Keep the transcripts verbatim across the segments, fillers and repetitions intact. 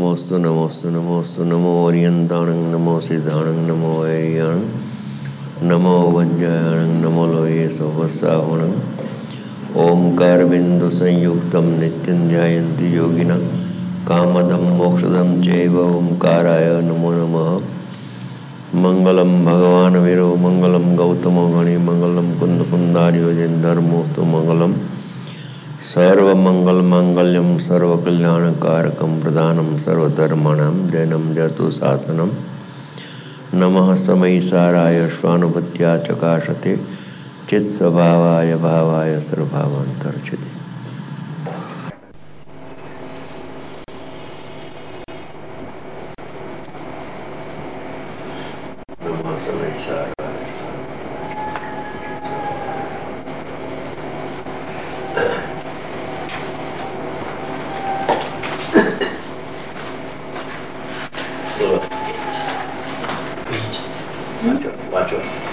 नमोस्तु नमोस्तु नमोस्तु नमो ओरियंताणं नमो सिद्धाणं नमो ऐरियाणं नमो वज्रायणं नमो लोये सोवसावणं ओंकार बिंदु संयुक्तं नित्यं ध्यायन्ति योगिनः कामदं मोक्षदं चैव ओंकाराय नमो नमः। मंगलम भगवान वीरो मंगलम गौतमो गणि मंगलम कुंद कुंदार्यो जैन धर्मोस्तु मंगलम सर्वमंगल मांगल्यम सर्वकल्याणकारकम प्रधानम सर्वधर्माणां जैनम जतु शासनम नमः समयिसाराय स्वानुभूत्या चकाशते चित्स्वभावाय भावाय सर्वभावान्तर्चिते। नमः समयिसाराय वाचो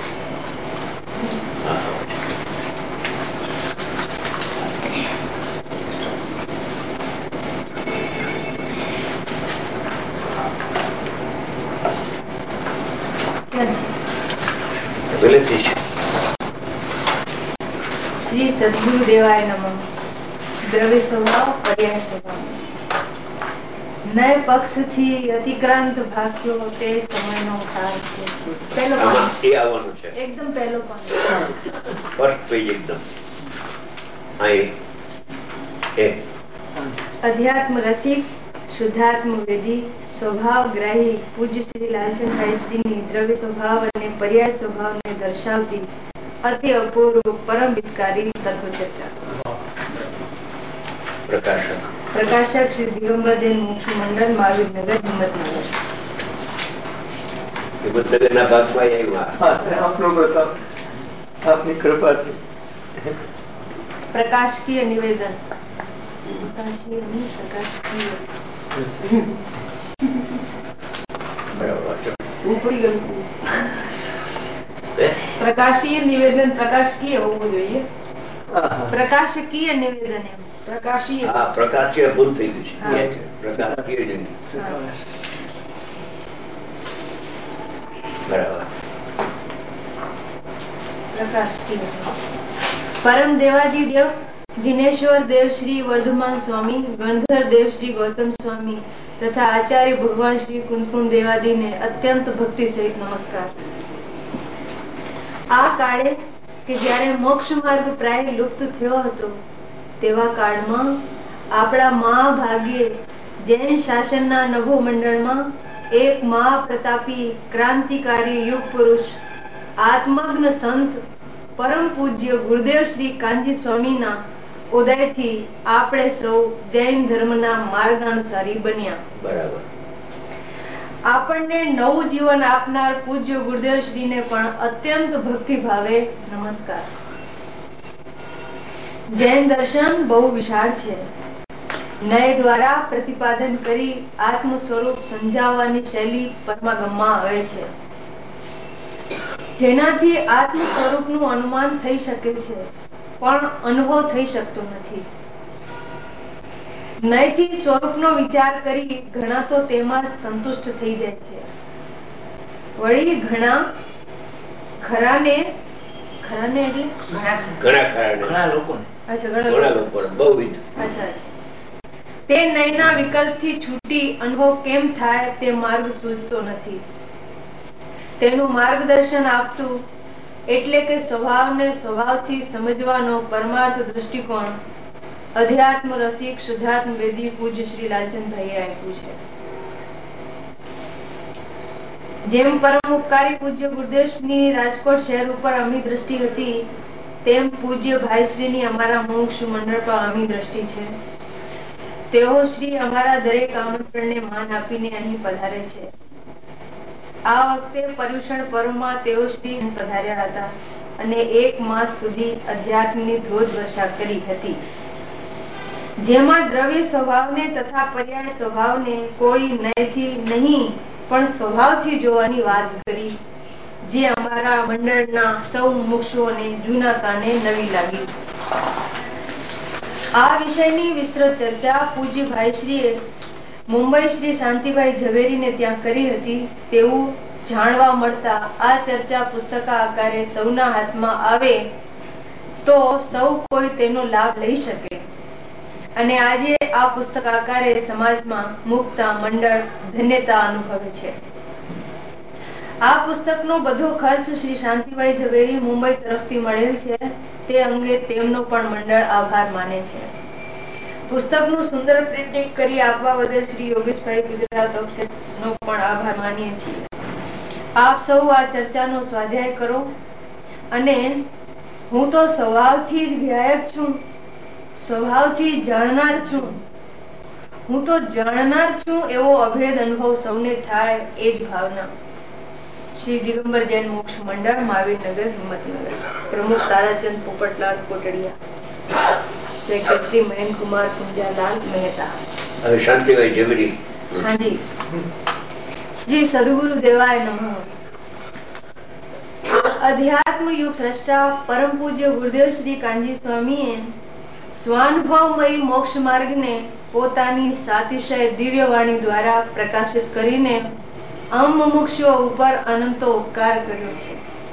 श्री सद्गुरुदेवाय नमः। द्रव्य स्वभाव पर्याय स्वभाव नए पक्ष थी अतिक्रांत भाग्यो તે સમયનો સાર છે। પહેલો પાઠ એ આવવાનું છે એકદમ પહેલો પાઠ ફર્સ્ટ પેજ એકદમ આ એ અધ્યાત્મ રસિક શુદ્ધાત્મ વેદી સ્વભાવ ગ્રાહી પૂજ્ય શ્રી લાલચંદભાઈ શ્રીની દ્રવ્ય સ્વભાવ અને પર્યાય સ્વભાવને દર્શાવતી અતિ અપૂર્વ પરમ હિતકારી તત્વ ચર્ચા। પ્રકાશક પ્રકાશક શ્રી દિગંબર જૈન મોક્ષ મંડળ મહાવીરનગર હિંમતનગર। હિંમતનગરના ભાગમાં આવ્યા આપનો બતાવ આપની કૃપાથી। પ્રકાશકીય નિવેદન પ્રકાશીય નહીં પ્રકાશકીય ઉપરી ગયું પ્રકાશીય નિવેદન પ્રકાશકીય હોવું જોઈએ। પ્રકાશકીય નિવેદન એમ પ્રકાશીય હા પ્રકાશીય ભૂલ થઈ ગઈ છે પ્રકાશકીય નહીં બરાબર પ્રકાશકીય। પરમ દેવાજી દેવ जिनेश्वर देव श्री वर्धमान स्वामी गणधर देव श्री गौतम स्वामी तथा आचार्य भगवान श्री कुंदकुंद देवादी ने अत्यंत भक्ति सहित नमस्कार। आ काळे के જ્યારે મોક્ષ માર્ગ પ્રાય લુપ્ત થયો હતો તેવા કાળમાં આપણા મહાભાગ્યે જૈન શાસનના નભો મંડળમાં એક મહાપ્રતાપી ક્રાંતિકારી યુગ પુરુષ આત્મગ્ન સંત પરમ પૂજ્ય ગુરુદેવ શ્રી કાનજી સ્વામીના ઉદયથી આપણે સૌ જૈન ધર્મના માર્ગાનુસારી બન્યા। બરાબર। આપણને નવું જીવન આપનાર પૂજ્ય ગુરુદેવ શ્રીને પણ અત્યંત ભક્તિ ભાવે નમસ્કાર। જૈન દર્શન બહુ વિશાળ છે। ન્યાય દ્વારા પ્રતિપાદન કરી આત્મ સ્વરૂપ સમજાવવાની શૈલી પરમાગમમાં આવે છે જેનાથી આત્મ સ્વરૂપનું અનુમાન થઈ શકે છે પણ અનુભવ થઈ શકતો નથી। નયથી સ્વરૂપનો વિચાર કરી ઘણા તો તેમાં સંતુષ્ટ થઈ જાય છે વળી ઘણા ખરાને ખરાને એટલે ઘણા ખરાને ઘણા લોકોને અચ્છા ઘણા લોકોને બહુવિધ અચ્છા અચ્છા તે નયના વિકલ્પથી છૂટી અનુભવ કેમ થાય તે માર્ગ સૂઝતો નથી। તેનું માર્ગદર્શન આપતું એટલે કે સ્વભાવને સ્વભાવથી સમજવાનો પરમાર્થ દૃષ્ટિકોણ અધ્યાત્મ રસિક શુદ્ધાત્મ વેદી પૂજ્ય શ્રી લાલચંદભાઈએ આપ્યું છે। જેમ પરમ ઉપકારી પૂજ્ય ગુરુદેવની રાજકોટ શહેર ઉપર અમી દ્રષ્ટિ હતી તેમ પૂજ્ય ભાઈશ્રીની અમારા મોક્ષ મંડળ પર અમી દ્રષ્ટિ છે। તેઓ શ્રી અમારા દરેક આમંત્રણને માન આપીને અહીં પધારે છે। આ વખતે પર્યુષણ પર્વમાં તેઓ શ્રી પધાર્યા હતા અને એક માસ સુધી અધ્યાત્મની ધોધ વર્ષા કરી હતી જેમાં દ્રવ્ય સ્વભાવને તથા પર્યાય સ્વભાવને કોઈ નયથી નહીં પણ સ્વભાવથી જોવાની વાત કરી જે અમારા મંડળના સૌ મુક્ષુઓને જૂના કાને નવી લાગી। આ વિષયની વિસ્તૃત ચર્ચા પૂજ્ય ભાઈશ્રીએ મુંબઈ શ્રી શાંતિભાઈ ઝવેરીને ત્યાં કરી હતી તેવું જાણવા મળતા આ ચર્ચા પુસ્તક આકારે સૌના હાથમાં આવે તો સૌ કોઈ તેનો લાભ લઈ શકે અને આજે આ પુસ્તક આકારે સમાજમાં મુકતા મંડળ ધન્યતા અનુભવે છે. આ પુસ્તકનો બધો ખર્ચ શ્રી શાંતિભાઈ ઝવેરી મુંબઈ તરફથી મળેલ છે તે અંગે તેમનો પણ મંડળ આભાર માને છે. પુસ્તકનું સુંદર પ્રિન્ટિંગ કરી આપવા બદલ શ્રી યોગેશભાઈ ગુજરાત ઓફસેટનો પણ આભાર માનીએ છીએ. આપ સૌ આ ચર્ચાનો સ્વાધ્યાય કરો અને હું તો સ્વભાવથી જ ગાયક છું, સ્વભાવથી જાણનાર છું, હું તો જાણનાર છું એવો અભેદ અનુભવ સૌને થાય એ જ ભાવના. શ્રી દિગંબર જૈન મોક્ષ મંડળ, મહાવીરનગર, હિંમતનગર. પ્રમુખ તારાચંદ પોપટલાલ કોટડિયા. સેક્રેટરી મહેનકુમાર પુંજાલાલ મહેતા. હવે શાંતિભાઈ ઝવેરી. હાજી. શ્રી સદગુરુ દેવાય નમઃ. અધ્યાત્મ યુગ સ્રષ્ટા પરમ પૂજ્ય ગુરુદેવ શ્રી કાનજી સ્વામીએ સ્વાનુભવમયી મોક્ષ માર્ગને પોતાની સાતિશય દિવ્ય વાણી દ્વારા પ્રકાશિત કરીને અમ મુમુક્ષુઓ ઉપર અનંતો ઉપકાર કર્યો છે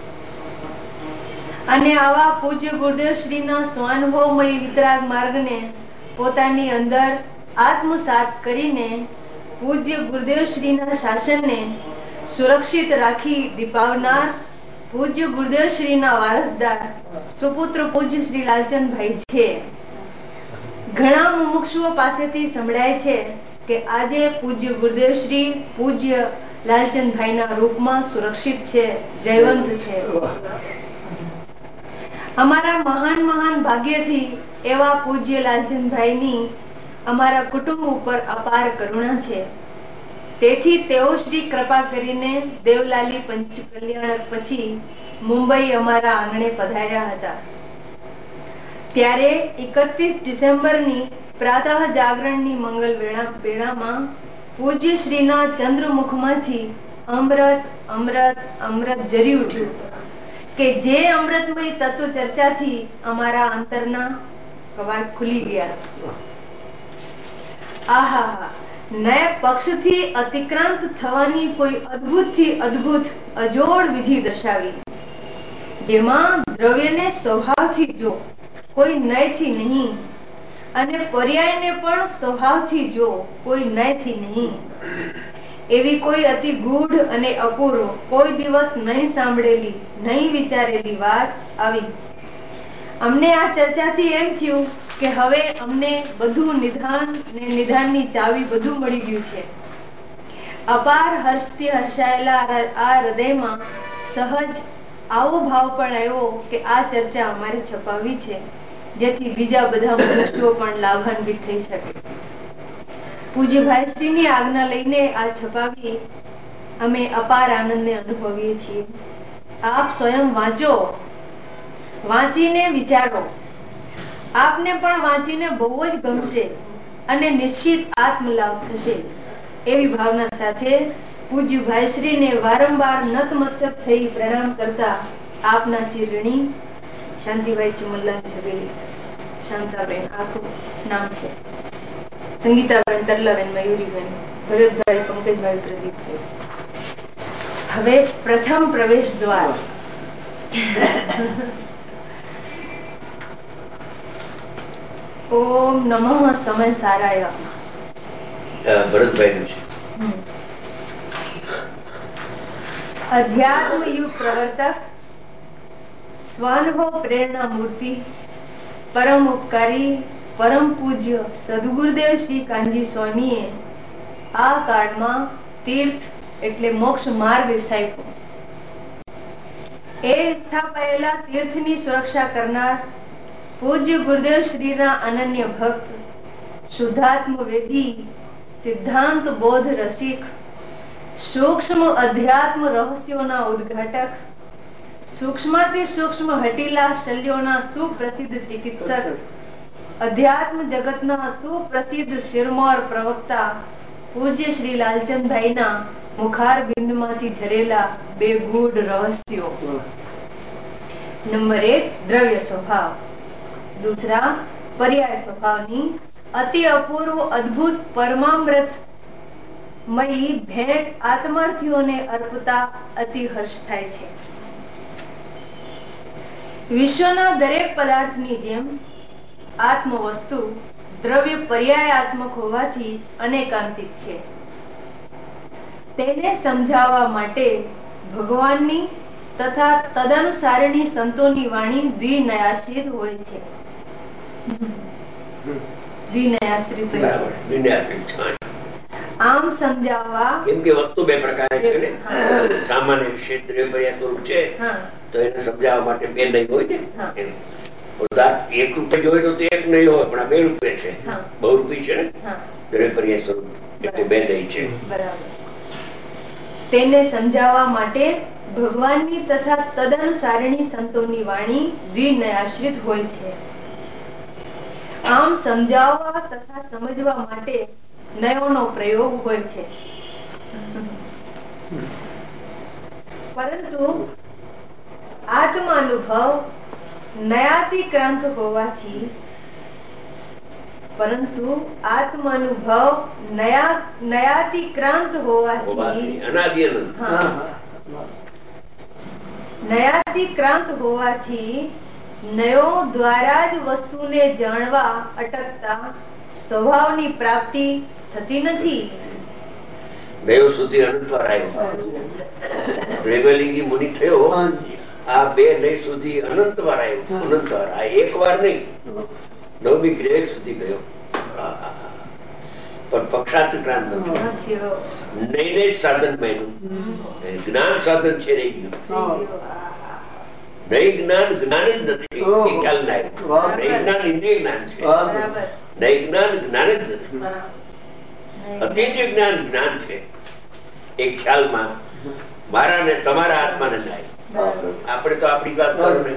અને આવા પૂજ્ય ગુરુદેવ શ્રીના સ્વાનુભવમયી વિતરાગ માર્ગને પોતાની અંદર આત્મસાત કરીને પૂજ્ય ગુરુદેવ શ્રીના શાસનને સુરક્ષિત રાખી દીપાવનાર પૂજ્ય ગુરુદેવ શ્રીના વારસદાર સુપુત્ર પૂજ્ય શ્રી લાલચંદભાઈ છે. ઘણા મુમુક્ષુઓ પાસેથી સંભળાય છે કે આજે પૂજ્ય ગુરુદેવ શ્રી પૂજ્ય લાલચંદભાઈના રૂપમાં સુરક્ષિત છે, જયવંત છે. અમારા મહાન મહાન ભાગ્યથી એવા પૂજ્ય લાલચંદભાઈની અમારા કુટુંબ ઉપર અપાર કરુણા છે. તેથી તેઓ શ્રી કૃપા કરીને દેવલાલી પંચ કલ્યાણક પછી મુંબઈ અમારા આંગણે પધાર્યા હતા. ત્યારે એકત્રીસ ડિસેમ્બરની પ્રાતઃ જાગરણની મંગલ વેળા વેળામાં પૂજ્ય શ્રીના ચંદ્રમુખમાંથી અમૃત અમૃત અમૃત ઝરી ઉઠ્યું કે જે અમૃતમય તત્વ ચર્ચાથી અમારા અંતરના કવાટ ખુલી ગયા. આહા, નય પક્ષથી અતિક્રાંત થવાની કોઈ અદ્ભુતથી અદ્ભુત અજોડ વિધિ દર્શાવી, જેમાં દ્રવ્યને સ્વભાવથી જો, કોઈ નયથી નહીં, અને પર્યાયને પણ સ્વભાવથી જો, કોઈ નયથી નહીં, એવી કોઈ અતિ ગૂઢ અને અપૂર્વ કોઈ દિવસ નહીં સાંભળેલી, નહીં વિચારેલી વાત આવી. અમને આ ચર્ચાથી એમ થયું કે હવે અમને બધું નિધાન ને નિધાનની ચાવી બધું મળી ગયું છે. અપાર હર્ષથી હર્ષાયેલા આ હૃદયમાં સહજ આવો ભાવ પણ આવ્યો કે આ ચર્ચા અમારે છપાવવી છે, જેથી બીજા બધા મનુષ્યો પણ લાભાન્વિત થઈ શકે. પૂજ્ય ભાઈશ્રીની આજ્ઞા લઈને આ છપાવી અમે અપાર આનંદને અનુભવીએ છીએ. આપ સ્વયં વાંચો, વાંચીને વિચારો. આપને પણ વાંચીને બહુ જ ગમશે અને નિશ્ચિત આત્મલાભ થશે એવી ભાવના સાથે પૂજ્ય ભાઈશ્રીને વારંવાર નતમસ્તક થઈ પ્રણામ કરતા આપના ચિરણી શાંતિભાઈ ચુમનલાલ ઝવેરી. શાંતાબેન આખું નામ છે. સંગીતાબેન, તરલાબેન, મયુરીબેન, ભરતભાઈ, પંકજભાઈ, પ્રદીપભાઈ. હવે પ્રથમ પ્રવેશ દ્વાર. ઓમ નમઃ સમય સારાય. ભરતભાઈ છે. અધ્યાત્મ યુગ પ્રવર્તક, સ્વાનુભવ પ્રેરણા મૂર્તિ, પરમ ઉપકારી પરમ પૂજ્ય સદગુરુદેવ શ્રી કાનજી સ્વામીએ આ કાળમાં તીર્થ એટલે મોક્ષ માર્ગ સ્થાપ્યો. એ સ્થાપાયેલા તીર્થની સુરક્ષા કરનાર પૂજ્ય ગુરુદેવ શ્રીના અનન્ય ભક્ત, શુદ્ધાત્મ વેદી, સિદ્ધાંત બોધ રસિક, સૂક્ષ્મ અધ્યાત્મ રહસ્યોના ઉદ્ઘાટક, સૂક્ષ્માતિ સૂક્ષ્મ હઠીલા શલ્યોના સુપ્રસિદ્ધ ચિકિત્સક, અધ્યાત્મ જગતના સુપ્રસિદ્ધ શિરમોર પ્રવક્તા પૂજ્ય શ્રી લાલચંદભાઈના મુખાર બિંદમાંથી ઝરેલા બે ગૂઢ રહસ્યો. નંબર એક, દ્રવ્ય સ્વભાવ. दूसरा, पर्याय स्वभावनी अति अपूर्व अद्भुत परमामृत મયી ભેટ આત્માર્થીઓને અર્પતા અતિ હર્ષ થાય છે. વિશ્વના દરેક પદાર્થની જેમ આત્મ વસ્તુ દ્રવ્ય પર્યાયાત્મક હોવાથી અનેકાંતિક છે. તેને સમજાવવા માટે ભગવાનની તથા તદનુસારીણી સંતોની વાણી દ્વિનયાશ્રિત હોય છે. દ્વિનયાશ્રિત હોય છે. આમ સમજાવવા, કેમ કે વસ્તુ બે પ્રકાર છે ને, સામાન્ય ક્ષેત્રે પર્યાય સ્વરૂપ છે તો એને સમજાવવા માટે બે નહીં હોય ને. પદાર્થ એક રૂપે જોયો તો તે એક નહીં હોય, પણ આ બે રૂપે છે, બહુરૂપી છે ને, દ્રવ્ય પર્યાય સ્વરૂપ એટલે બે નહીં છે. બરાબર. તેને સમજાવવા માટે ભગવાનની તથા તદનુસારીણી સંતોની વાણી દ્વિનયાશ્રિત હોય છે. આમ સમજાવવા તથા સમજવા માટે નયોનો પ્રયોગ હોય છે. પરંતુ આત્માનુભવ નયાતિક્રાંત હોવાથી પરંતુ આત્માનુભવ નયા નયાતિક્રાંત હોવાથી અનાદિ અનંત નયાતિક્રાંત હોવાથી નયો દ્વારા જ વસ્તુને જાણવા અટકતા સ્વભાવની પ્રાપ્તિ થતી નથી. નયો સુધી અનંત વાર આવ્યો. રેવલિંગી મુનિ થયો, આ બે નય સુધી અનંત વાર આવ્યો. અનંત વાર, આ એક વાર નહીં, નવમી ગ્રેડ સુધી ગયો. પણ પક્ષાતિક્રાંત નથી. નહીં ને સાધન બન્યું, જ્ઞાન સાધન છે રહી ગયું. નહીં જ્ઞાન જ્ઞાન જ નથી, એ ખ્યાલ ના આવ્યો. નહીં જ્ઞાન ઇન્દ્રિય જ્ઞાન છે, નહીં જ્ઞાન જ્ઞાન જ નથી. અતિન્દ્રિય જ્ઞાન જ્ઞાન છે એ ખ્યાલમાં મારા ને તમારા આત્માને જાય. આપણે તો આપણી વાત કરો ને,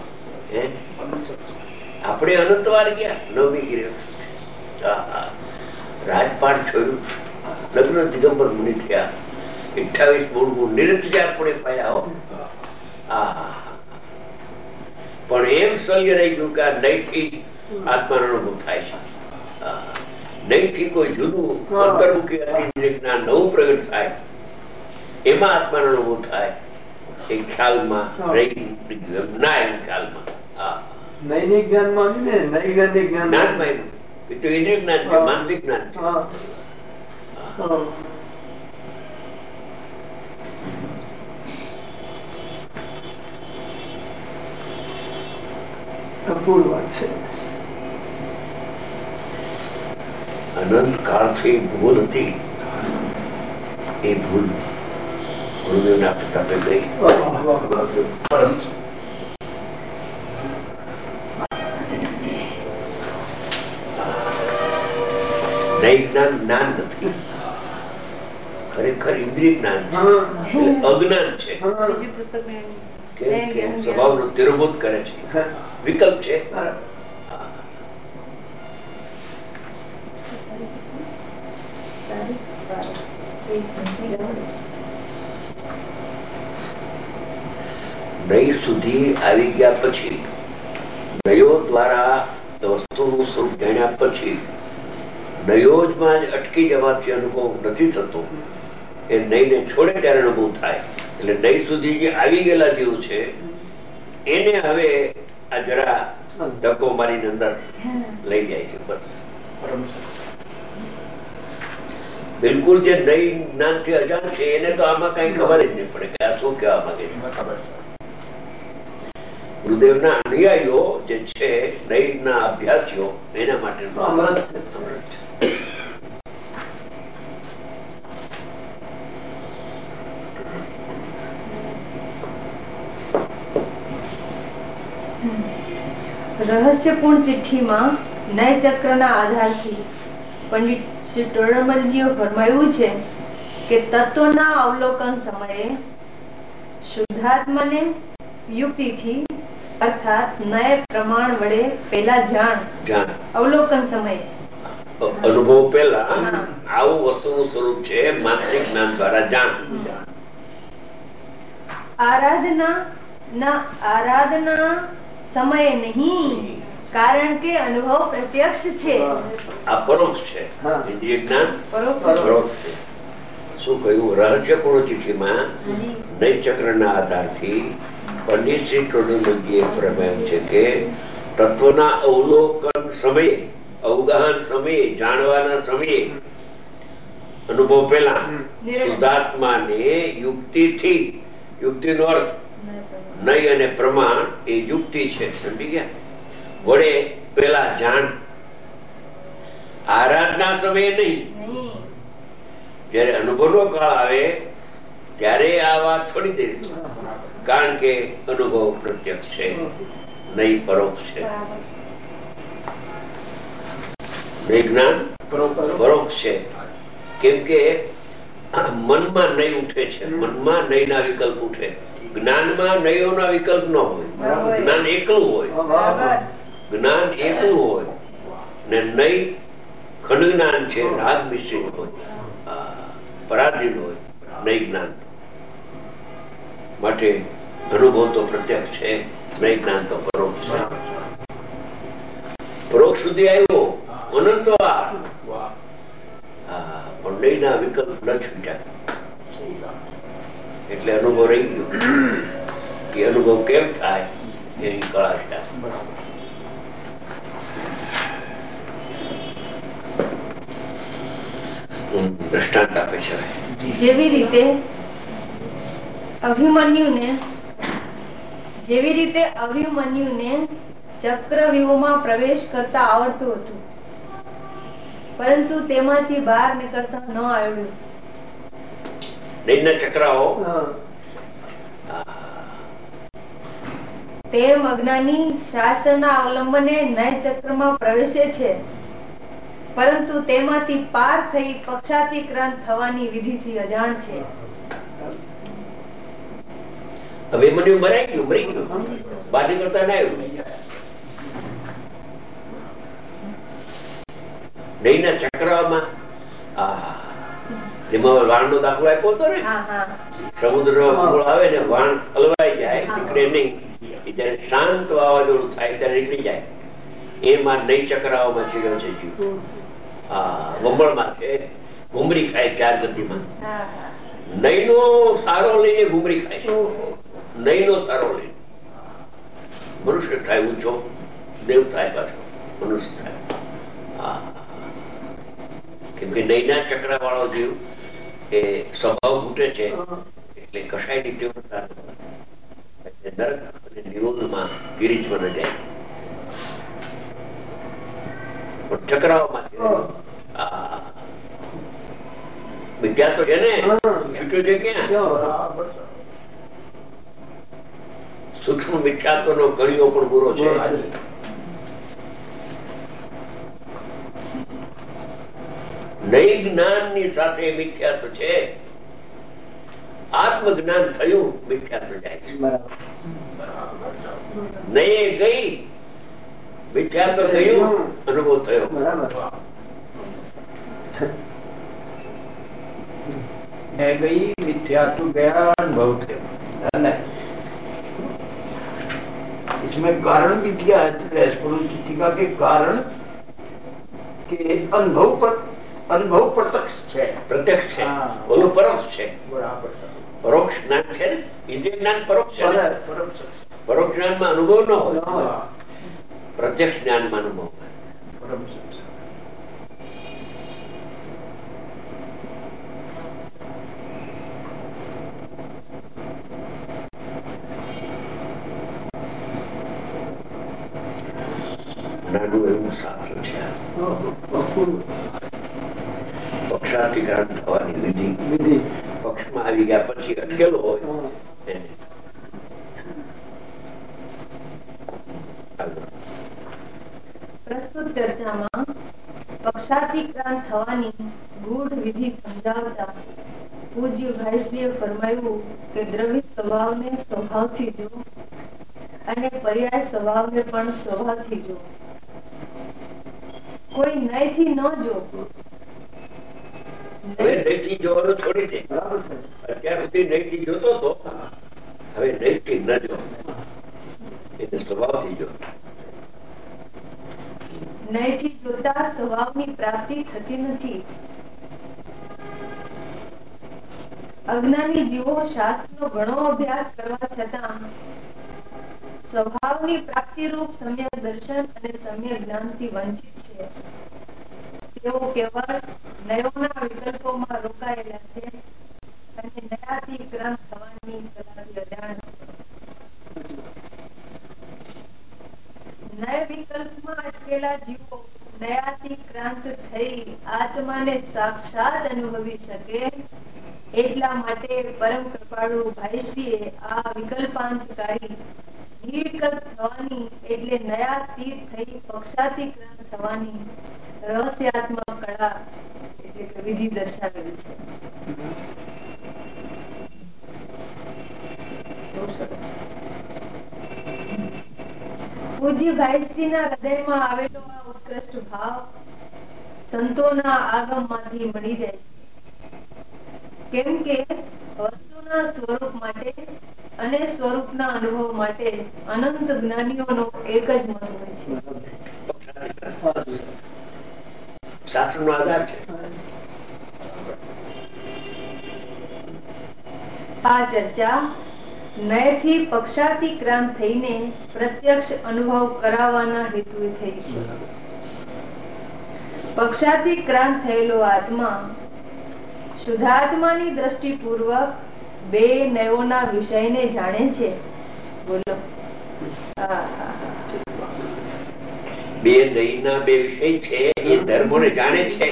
આપણે અનંતવાર ગયા નવમી ગિરે. રાજપાટ છોડ્યું, લગ્ન દિગંબર મુનિ થયા, અઠ્ઠાવીસ મૂળ નિરંતજારપણે પાયા. પણ એમ સલ્ય રહી ગયું કે આ નહીંથી આત્માનો અનુભવ થાય છે. નહીંથી કોઈ જુદું અંતર્મુખી અતિન્દ્રિય જ્ઞાન નવું પ્રગટ થાય, એમાં આત્માનો અનુભવ થાય. એ ખ્યાલમાં રહી ના એમ ખ્યાલમાં નૈનિક જ્ઞાનમાં ને નૈનિક જ્ઞાનમાં એ તો ઇન્દ્રિય જ્ઞાન છે, માનસિક જ્ઞાન છે. અનંત કાળથી ભૂલ હતી, એ ભૂલ ગુરુદેવ ના પ્રતાપે ગઈ. નૈ જ્ઞાન જ્ઞાન નથી, ખરેખર ઇન્દ્રિય જ્ઞાન છે, અજ્ઞાન છે. સ્વભાવનો તિરોભૂત કરે છે, વિકલ્પ છે. નય સુધી આવી ગયા પછી, નયો દ્વારા વસ્તુનું સ્વરૂપ જાણ્યા પછી નયો જ માં જ અટકી જવાથી અનુભવ નથી થતો. એ નઈને છોડે ત્યારે અનુભવ થાય. એટલે નય સુધી જે આવી ગયેલા જીવ છે એને હવે આ જરા ધક્કો મારીને અંદર લઈ જાય છે. બસ બિલકુલ જે નય જ્ઞાન થી અજાણ છે એને તો આમાં કઈ ખબર જ નહીં પડે કે આ શું કહેવા માંગે છે. ગુરુદેવના અનુયાયીઓ જે છે, નયના અભ્યાસીઓ, એના માટે રહસ્યપૂર્ણ ચિઠ્ઠીમાં નય ચક્રના આધારથી પંડિત શ્રી ટોડરમલજીએ ફરમાવ્યું છે કે તત્વના અવલોકન સમયે શુદ્ધાત્માને યુક્તિથી અર્થાત નય પ્રમાણ વડે પેલા જાણ, અવલોકન સમયે અનુભવ પેલા આવું વસ્તુનું સ્વરૂપ છે, માનસિક જ્ઞાન દ્વારા જાણ. આરાધના ના આરાધના સમયે નહીં, કારણ કે અનુભવ પ્રત્યક્ષ છે. આ પરોક્ષ છે, ઇન્દ્રિય જ્ઞાન પરોક્ષ છે. શું કહ્યું? રહસ્યપૂર્ણ ચિઠ્ઠીમાં નય ચક્રના આધારથી પંડિત શ્રી ટોડરમલજીએ પ્રમેય છે કે તત્વના અવલોકન સમયે, અવગાહન સમયે, જાણવાના સમયે, અનુભવ પહેલા શુદ્ધાત્માને યુક્તિથી, યુક્તિનો અર્થ નય અને પ્રમાણ એ યુક્તિ છે, સમજી ગયા? વડે પેલા જાણ, આરાધના સમયે નહીં. જયારે અનુભવનો કાળ આવે ત્યારે આ વાત છોડી દઈશ, કારણ કે અનુભવ પ્રત્યક્ષ છે, નહીં પરોક્ષ છે. નહીં જ્ઞાન પરોક્ષ છે. કેમ કે મનમાં નહીં ઉઠે છે, મનમાં નહીં ના વિકલ્પ ઉઠે. જ્ઞાનમાં નયોના વિકલ્પ ન હોય, જ્ઞાન એકલું હોય, જ્ઞાન એકલું હોય ને નહીં ખંડ જ્ઞાન છે, રાગ મિશ્રિત હોય, પરાધીન હોય, નહીં જ્ઞાન. માટે અનુભવ તો પ્રત્યક્ષ છે, નહીં જ્ઞાન તો પરોક્ષ છે. પરોક્ષ સુધી આવ્યો અનંત વાર, પણ નહીં ના વિકલ્પ ન છૂટ્યા એટલે અનુભવ રહી ગયો. કે અનુભવ કેમ થાય એની કળા છે. દ્રષ્ટાંત આપે છે. જેવી રીતે અભિમન્યુને જેવી રીતે અભિમન્યુને ચક્રવ્યૂહમાં પ્રવેશ કરતા આવડતું હતું, પરંતુ તેમાંથી બહાર નીકળતા ન આવડ્યું. નૈના ચક્રાઓ તેમ અજ્ઞાની શાસ્ત્રના અવલંબને નય ચક્રમાં પ્રવેશે છે, પરંતુ તેમાંથી પાર થઈ પક્ષાતિક્રાંત થવાની વિધિથી અજાણ છે. અભિમન્યુ મરાઈ ગયું, મરી ગયું, બહાર નીકળતા ના આવ્યું. નૈના ચક્રમાં જેમાં વાણ નો દાખલો આપ્યો હતો ને, સમુદ્ર નો મૂળ આવે ને વાણ હલવાઈ જાય, નીકળે નહીં. જયારે શાંત વાવાઝોડું થાય ત્યારે નીકળી જાય. એમાં નઈ ચક્રાઓમાં ચીડ્યો છે જીવ. હા, વમળમાં છે, ઘુમરી ખાય ચાર ગતિમાં. નઈ નો સારો લઈને ઘુમરી ખાય છે. નઈ નો સારો લઈને મનુષ્ય થાય ઊંચો, દેવ થાય પાછો, મનુષ્ય થાય. હા, કેમ કે નૈના ચક્ર વાળો જીવ એ સ્વભાવ ઘૂટે છે, એટલે કશાયની તીવ્રતા નરક અને નિરોધમાં ગિરિજમાં ન જાય. પણ ચક્રાઓમાં વિદ્યા તો છે ને, છૂટ્યો છે ક્યાં? સૂક્ષ્મ મિથ્યાત્વનો ગળિયો પણ બુરો છે. નઈ જ્ઞાનની સાથે મિથ્યાત્વ છે. આત્મજ્ઞાન થયું, મિથ્યાત્વ જાય છે. નઈ ગઈ, મિથ્યાત્વ થયું, અનુભવ થયો. गई मिथ्यात्व गया, अनुभव थे. इसमें कारण भी दिया है चित्तिका के कारण के अनुभव पर अनुभव प्रत्यक्ष છે, પ્રત્યક્ષ છે, ઓલું પરોક્ષ છે. બરાબર. પરોક્ષ જ્ઞાન છે ને, ઇન્દ્રિય જ્ઞાન પરોક્ષ છે. પરોક્ષ જ્ઞાનમાં અનુભવ ન હોય, પ્રત્યક્ષ જ્ઞાનમાં અનુભવ હોય. નાનું એવું શાસ્ત્ર છે. પક્ષાતિક્રાંત થવાની વિધિ. પક્ષમાં આવી ગયા પછી અટકેલો હોય એને પ્રસ્તુત ચર્ચામાં પક્ષાતિક્રાંત થવાની ગૂઢ વિધિ સમજાવતા પૂજ્ય ભાઈશ્રીએ ફરમાવ્યું કે દ્રવિત સ્વભાવને સ્વભાવથી જો અને પર્યાય સ્વભાવને પણ સ્વભાવથી જો. કોઈ નયથી ન જો. હવે નહીથી જોવાનું છોડી દે. અત્યાર સુધી નહીથી જોતો હતો, હવે નહીથી ન જો, એટલે સ્વભાવથી જો. નયથી જોતા સ્વભાવની પ્રાપ્તિ થતી નથી. અજ્ઞાની જીવો શાસ્ત્રનો ઘણો અભ્યાસ કરવા છતાં સ્વભાવની પ્રાપ્તિરૂપ સમ્યક દર્શન અને સમ્યક જ્ઞાનથી વંચિત છે. તેઓ કેવળ નયોના વિકલ્પોમાં રોકાયેલા છે અને નયાથી ક્રાંત થવાની કલાથી અજાણ છે. નય વિકલ્પમાં અટકેલા જીવો નયાથી ક્રાંત થઈ આત્માને સાક્ષાત અનુભવી શકે એટલા માટે પરમ કૃપાળુ ભાઈશ્રીએ આ વિકલ્પાંતકારી નિર્વિકલ્પ થવાની એટલે નયાતીત થઈ પક્ષાતી ક્રાંત થવાની રહસ્યાત્મક કળા એટલે કે વિધિ દર્શાવેલી છે. પૂજ્ય ભાઈશ્રીના હૃદયમાં આવેલો આ ઉત્કૃષ્ટ ભાવ સંતોના આગમમાંથી મળી જાય છે. કેમ કે વસ્તુના સ્વરૂપ માટે અને સ્વરૂપના અનુભવ માટે અનંત જ્ઞાનીઓનો એક જ મત હોય છે. શાસ્ત્રનો આધાર છે. આ ચર્ચા નયથી પક્ષાતી ક્રાંત થઈને પ્રત્યક્ષ અનુભવ કરાવવાના હેતુએ થઈ છે. પક્ષાતી ક્રાંત થયેલો આત્મા શુદ્ધાત્માની દ્રષ્ટિપૂર્વક બે નયોના વિષયને જાણે છે. બોલો. બે નયના બે વિષય છે એ ધર્મોને જાણે છે.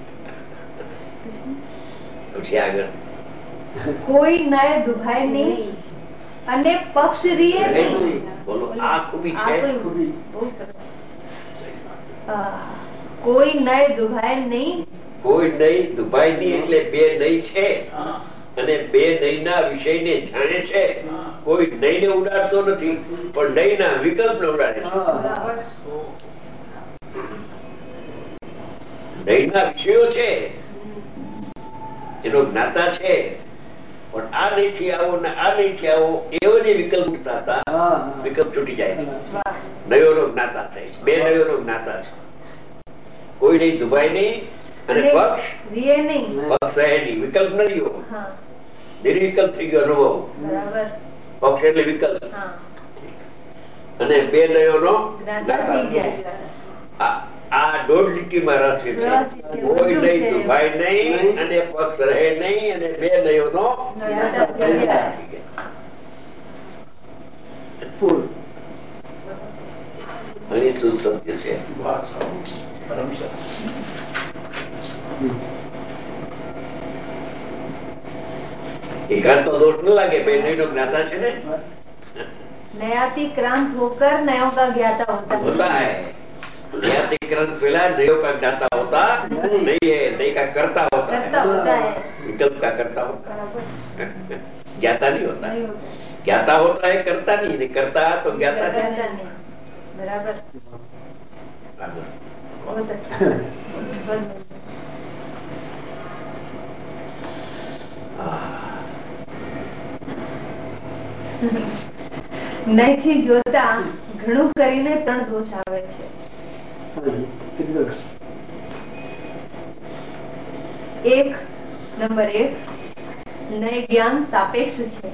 પછી આગળ કોઈ નય દુભાય નહીં અને પક્ષ રીએ નહીં. બોલો આ ખૂબી છે. બહુ સરસ. કોઈ નય દુભાય નહીં કોઈ નય દુભાય નહીં એટલે બે નય છે અને બે નયના વિષયને જાણે છે. કોઈ નયને ઉડાડતો નથી પણ નયના વિકલ્પને ઉડાડે છે. નયના વિષયો છે એનો જ્ઞાતા છે પણ આ નહીંથી આવો ને આ નહીંથી આવો એવો જે વિકલ્પ ઉઠતા હતા વિકલ્પ છૂટી જાય છે. નયોનો જ્ઞાતા થાય છે. બે નયોનો જ્ઞાતા છે. કોઈ નહીં દુભાય નહીં અને પક્ષ રીએ નહીં. પક્ષ રહે નહીં. વિકલ્પ ન રહ્યો. નિર્વિકલ્પ થઈ ગયો અનુભવ. પક્ષ એટલે વિકલ્પ અને બે નયોનો જ્ઞાતા. આ દોઢ લીટીમાં રસ છે. કોઈ નહીં દુભાય નહીં અને પક્ષ રહે નહીં અને બે નયોનો અહીં શું સત્ય છે. એકાંત તો દોષ ન લાગે. બે નયનો જ્ઞાતા છે ને. नयाति क्रांत होकर नयों का ज्ञाता होता होता है. नयातिक्रांत पहला नयों का ज्ञाता होता नहीं है. नय का करता होता करता होता है. विकल्प का करता होता है. ज्ञाता नहीं होता है. ज्ञाता होता है करता नहीं. नहीं करता तो ज्ञाता नहीं. बराबर. बहुत अच्छा. નયથી જોતા ઘણું કરીને ત્રણ દોષ આવે છે. એક નંબર એક નય જ્ઞાન સાપેક્ષ છે.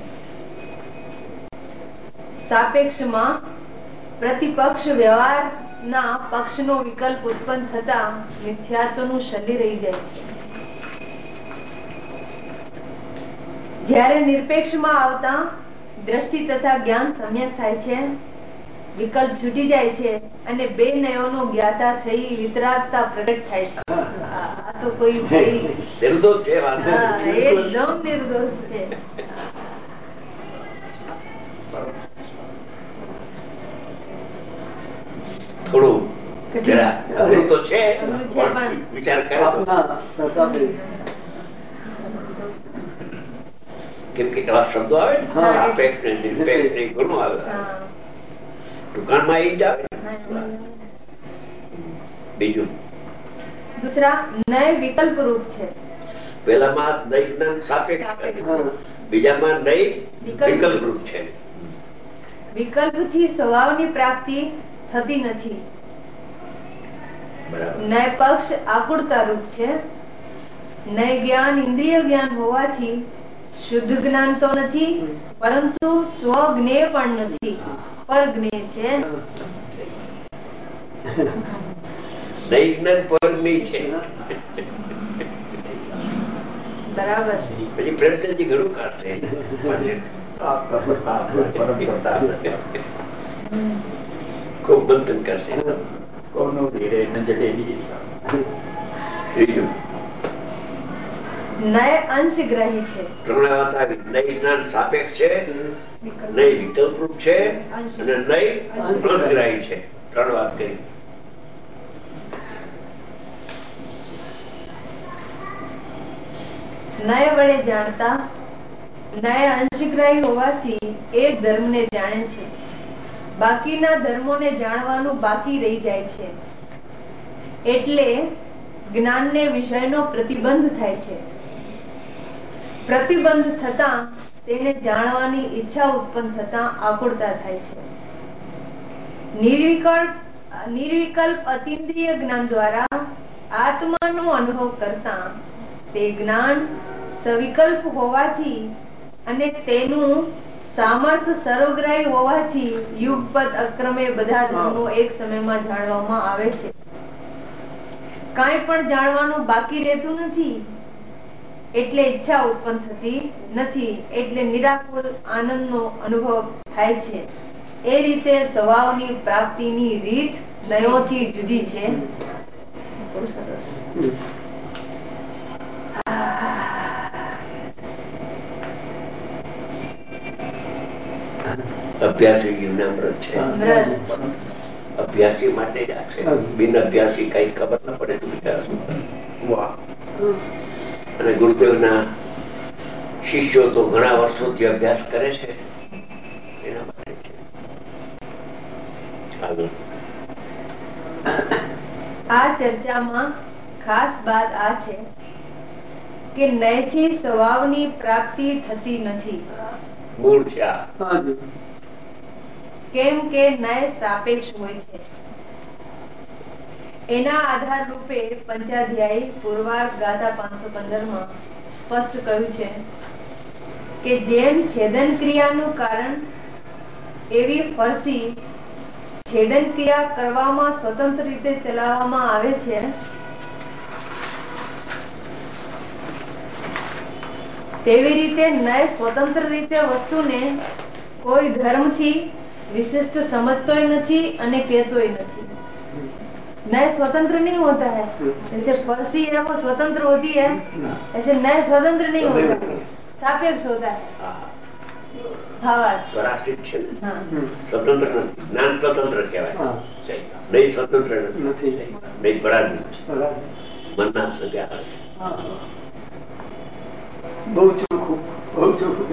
સાપેક્ષમાં પ્રતિપક્ષ વ્યવહારના પક્ષનો વિકલ્પ ઉત્પન્ન થતા મિથ્યાત્વનું શલ્ય રહી જાય છે. જ્યારે નિરપેક્ષમાં આવતા દ્રષ્ટિ તથા જ્ઞાન સમ્યક થાય છે. વિકલ્પ છૂટી જાય છે અને બે નયોનો જ્ઞાતા થઈ વિતરાગતા પ્રગટ થાય છે. આ તો કોઈ નિર્દોષ છે. એકદમ નિર્દોષ છે. થોડું જરા અઘરું તો છે પણ વિચાર કરે કેમ કે એવા શબ્દો આવે ને સાપેક્ષ ને નિરપેક્ષ ને ઘણું આવે. દુકાનમાં આવી જ આવે. બીજું दूसरा नए विकल्प रूप છે. પહેલામાં નય જ્ઞાન સાપેક્ષ, બીજામાં નય વિકલ્પ રૂપ છે. વિકલ્પથી સ્વભાવની પ્રાપ્તિ થતી નથી. નય પક્ષ આકુળતા રૂપ છે. નય જ્ઞાન ઇન્દ્રિય જ્ઞાન હોવાથી શુદ્ધ જ્ઞાન તો નથી, પરંતુ સ્વજ્ઞેય પણ નથી, પરજ્ઞેય છે. નહીં જ્ઞાન પરજ્ઞેય છે. બરાબર. પછી પ્રેમચંદજી ઘણું કાઢશે. ખૂબ બંધન કરશે. ત્રીજું નય અંશગ્રહી છે. ત્રણ વાત આવી. નય જ્ઞાન સાપેક્ષ છે, નય વિકલ્પરૂપ છે અને નય અંશગ્રાહી છે. ત્રણ વાત કરી. નય વડે જાણતા, નય અંશગ્રાહી હોવાથી એક ધર્મને જાણે છે, બાકીના ધર્મોને જાણવાનું બાકી રહી જાય છે. એટલે જ્ઞાનને વિષયનો પ્રતિબંધ થાય છે. પ્રતિબંધ થતા તેને જાણવાની ઈચ્છા ઉત્પન્ન થતા આકુળતા થાય છે. નિર્વિકલ્પ નિર્વિકલ્પ અતિન્દ્રિય જ્ઞાન દ્વારા આત્માનો અનુભવ કરતા તે જ્ઞાન સવિકલ્પ હોવાથી અને તેનું સામર્થ્ય સર્વગ્રાહી હોવાથી યુગપદ અક્રમે બધા ધર્મો એક સમયમાં જાણવામાં આવે છે. કાંઈ પણ જાણવાનું બાકી રહેતું નથી, એટલે ઈચ્છા ઉત્પન્ન થતી નથી, એટલે નિરાકુળ આનંદનો અનુભવ થાય છે. એ રીતે સ્વભાવની પ્રાપ્તિની રીત નયોથી જુદી છે. બહુ સરસ. અભ્યાસી જીવના અમૃત છે. અભ્યાસી માટે જ આ છે. બિન અભ્યાસી કઈ ખબર ના પડે તો વિચાર શું કરે. અને ગુરુદેવના શિષ્યો તો ઘણા વર્ષોથી અભ્યાસ કરે છે, એના માટે છે. આગળ આ ચર્ચામાં ખાસ વાત આ છે કે નયથી સ્વભાવની પ્રાપ્તિ થતી નથી. મૂળ છે આ. કેમ કે નય સાપેક્ષ હોય છે. એના આધાર રૂપે પંચાધ્યાયી પૂર્વાર્ધ ગાથા પાંચસો પંદર માં સ્પષ્ટ કહ્યું છે કે જેમ છેદન ક્રિયાનું કારણ એવી ફરસી છેદન ક્રિયા કરવામાં સ્વતંત્ર રીતે ચલાવવામાં આવે છે, તેવી રીતે નય સ્વતંત્ર રીતે વસ્તુને કોઈ ધર્મથી विशिष्ट समझतोय नहीं અને कहतोय नहीं। नय स्वतंत्र नहीं होता है, जैसे फर्सी है वो स्वतंत्र होती है, ऐसे नय स्वतंत्र नहीं होता है, सापेक्ष होता है। स्वतंत्र નથી, જ્ઞાન સ્વતંત્ર કહેવાય, નહીં સ્વતંત્ર નથી, નહીં પરાધીન છે, મનના સગા બહુ ચોખ્ખું, બહુ ચોખ્ખું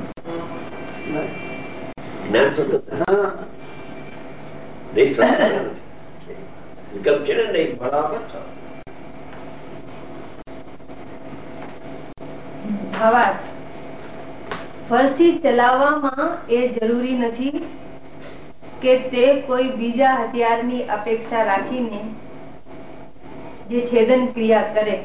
જ્ઞાન સ્વતંત્ર નહીં, સ્વતંત્ર નથી, વિકલ્પ છે ને નહીં, બરાબર છે। ભાવાર્થ ફરસી ચલાવવામાં એ જરૂરી નથી કે તે કોઈ બીજા હથિયારની અપેક્ષા રાખીને જે છેદન ક્રિયા કરે।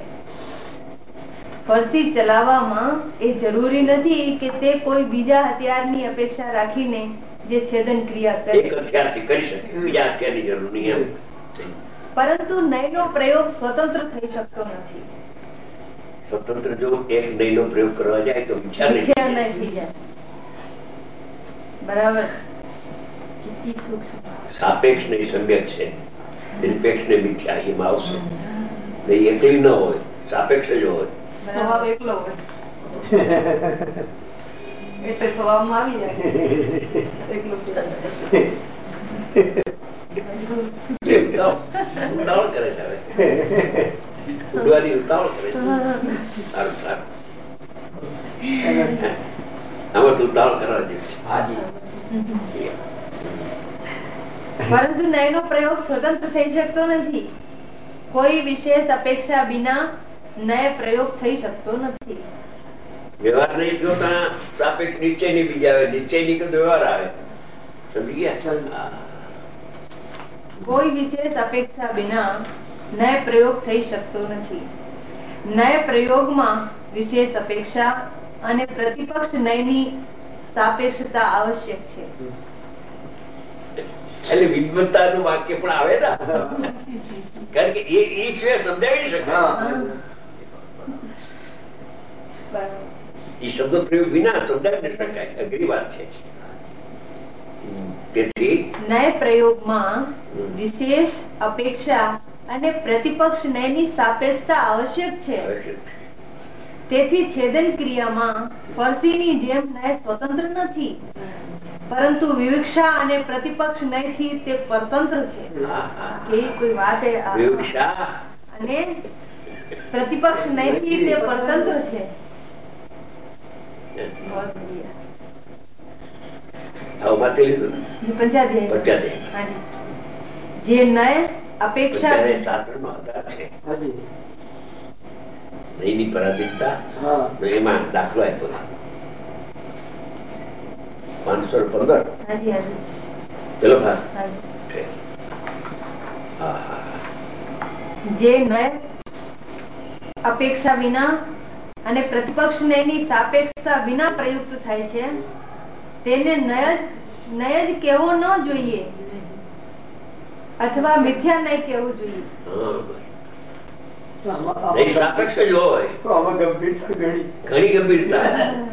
ફરસી ચલાવવામાં એ જરૂરી નથી કે તે કોઈ બીજા હથિયારની અપેક્ષા રાખીને જે છેદન ક્રિયા કરે, એક હથિયારથી કરી શકે, બીજા હથિયારની જરૂર નહીં એમ। પરંતુ નયનો પ્રયોગ સ્વતંત્ર થઈ શકતો નથી। સ્વતંત્ર જો એક નયનો પ્રયોગ કરવા જાય તો મિથ્યા નહીં થઈ જાય। બરાબર, કેટલી સૂક્ષ્મ। સાપેક્ષ નહીં, સમ્યક છે, નિરપેક્ષ ને મિથ્યા એમાં આવશે નહીં, એકલી ન હોય, સાપેક્ષ જ હોય, સ્વભાવ એકલો હોય એટલે સ્વભાવમાં આવી જાય એકલો ઉતાવળ કરે છે, હવે ઉડવાની ઉતાવળ કરે છે। સારું સારું, આમાં તો ઉતાવળ કરવા જેવી છે। પરંતુ નયનો પ્રયોગ સ્વતંત્ર થઈ શકતો નથી। કોઈ વિશેષ અપેક્ષા વિના નય પ્રયોગ થઈ શકતો નથી। વ્યવહાર નહીં જોતા સાપેક્ષ નિશ્ચય ની બીજા આવે, નિશ્ચય ની તો વ્યવહાર આવે, સમજી ગયા? કોઈ વિશેષ અપેક્ષા વિના નય પ્રયોગ થઈ શકતો નથી। નય પ્રયોગમાં વિશેષ અપેક્ષા, અને પ્રતિપક્ષ નયની સાપેક્ષતા આવશ્યક છે. એટલે વિદ્વત્તાનું વાક્ય પણ આવે ને, કારણ કે એ એ છે સમજાવી શકાય. એ શબ્દ પ્રયોગ વિના સમજાવી શકાય, અઘરી વાત છે. તેથી ન્યાય પ્રયોગમાં વિશેષ અપેક્ષા અને પ્રતિપક્ષ ન્યાયની સાપેક્ષતા આવશ્યક છે. તેથી છેદન ક્રિયામાં ફરસીની જેમ ન્યાય સ્વતંત્ર નથી, પરંતુ વિવક્ષા અને પ્રતિપક્ષ ન્યાયથી તે પરતંત્ર છે. કે કોઈ વાત વિવક્ષા અને પ્રતિપક્ષ ન્યાયથી તે પરતંત્ર છે. જે ન્યાય અપેક્ષા શાસ્ત્રનો આધાર છે. નહીની પરાધીનતા એમાં દાખલો આપ્યો પાંચસો પંદર પેલો ભાગ. જે ન્યાય અપેક્ષા વિના અને પ્રતિપક્ષ ન્યાયની સાપેક્ષતા વિના પ્રયુક્ત થાય છે તેને ન્યાય ન્યાય જ કહેવો ન જોઈએ અથવા મિથ્યા ન્યાય કહેવું જોઈએ. સાપેક્ષ જ હોય તો આમાં ગંભીરતા ઘણી ઘણી ગંભીરતા.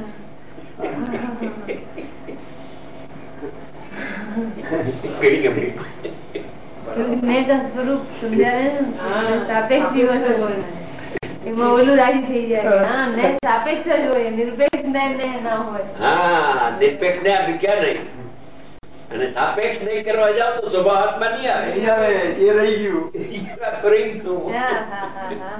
ઘણી ગંભીરતા સ્વરૂપ સમજાવે સાપેક્ષ હોય એમાં ઓલું રાજી થઈ જાય. હા, ને સાપેક્ષ જ હોય, નિરપેક્ષ ને ના હોય. હા, નિરપેક્ષ ને મિથ્યા નહીં અને સાપેક્ષ નહીં કરવા જાવ તો સ્વભાવ હાથમાં નહીં આવે. નહીં આવે, એ રહી ગયું. રહી ગયું. હા, હા, હા, હા.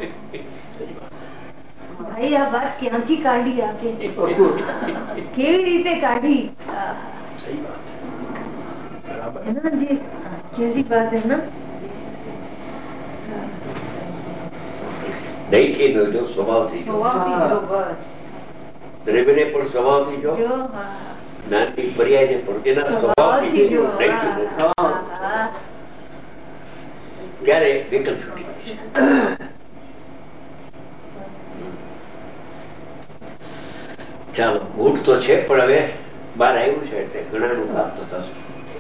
ભાઈ આ વાત ક્યાંથી કાઢી આપે, કેવી રીતે કાઢી? સહી વાત બરાબર है ना जी, कैसी बात है ना? નહીં થઈ ગયો જો સ્વભાવથી જો સ્વભાવથી જો બસ દ્રવ્યને પણ સ્વભાવથી જો જો હા જ્ઞાનથી પર્યાયને પણ તેના સ્વભાવથી જો નહીં તો ત્યારે વિકલ્પ છૂટી જાય. ચાલો ઊંટ તો છે પણ હવે બહાર આવ્યું છે એટલે ઘણાનું કામ તો થશે.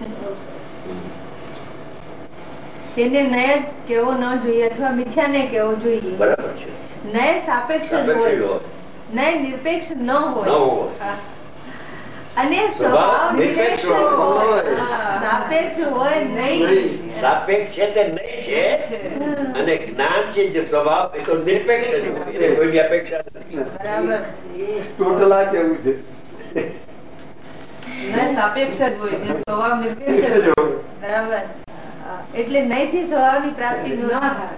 તેને ન્યાય કેવો ન જોઈએ અથવા મિથ્યા ને કેવો જોઈએ. બરાબર છે. ન્યાય સાપેક્ષ જ હોય, ન્યાય નિરપેક્ષ ન હોય અને સ્વભાવ નિરપેક્ષ હોય. સાપેક્ષ હોય નહીં. સાપેક્ષ છે તે નહીં છે અને જ્ઞાન છે જે સ્વભાવ એ તો નિરપેક્ષ જ હોય, એને કોઈની અપેક્ષા નથી. બરાબર. ટોટલ આ કેવું છે. ન્યાય સાપેક્ષ જ હોય ને સ્વભાવ નિરપેક્ષ જ હોય. બરાબર. એટલે નહીંથી સ્વભાવની પ્રાપ્તિ ન થાય.